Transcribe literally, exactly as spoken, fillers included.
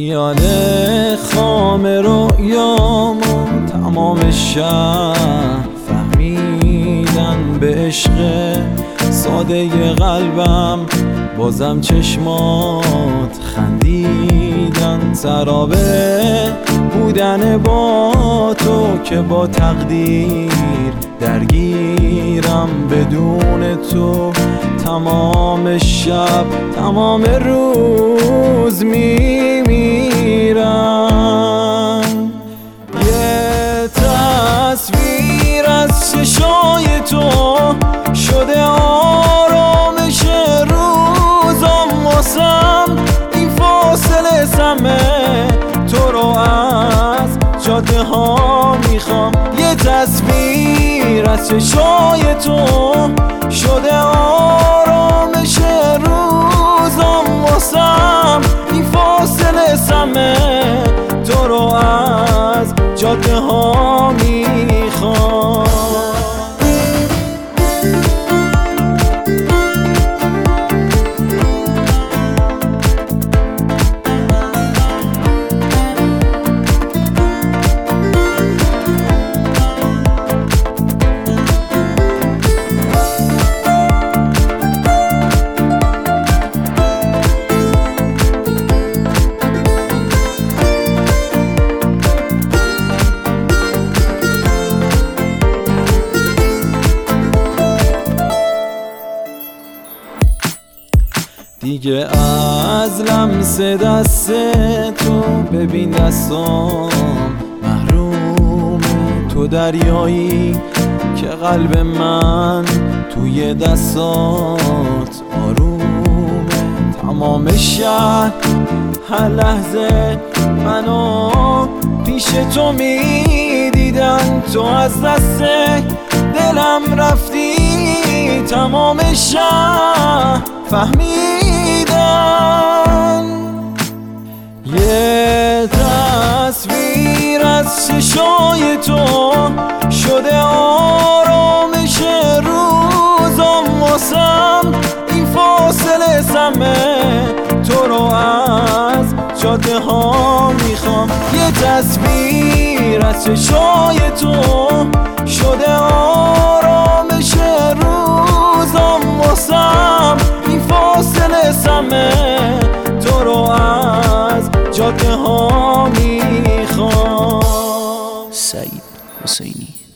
خیال خام رویامو تمام شهر فهمیدن، به عشق ساده قلبم بازم چشمات خندیدن. سرابه بودن با تو که با تقدیر درگیرم، بدون تو تمام شب تمام روز میمیرم. یه تصویر از چشای تو شده آرامش روزم، واسم این فاصله سمه تو رو از جاده ها میخوام. یه تصویر از چشای تو شده آرامش روزم، واسم این فاصله سمه تو رو از جاده ها میخوام. دیگه از لمس دست تو ببین دستام محروم تو، دریایی که قلب من توی دستات آرومه. تمام شهر هر لحظه منو پیش تو میدیدن، تو از دست دلم رفتی تمام شهر فهمیدن. یه تصویر از چشای تو شده آرامش روزم، واسم این فاصله سمه تو رو از جاده ها میخوام. یه تصویر از چشای تو شده آرامش روزم، واسم این فاصله سمه تو رو از جاده ها میخوام. سعید حسینی.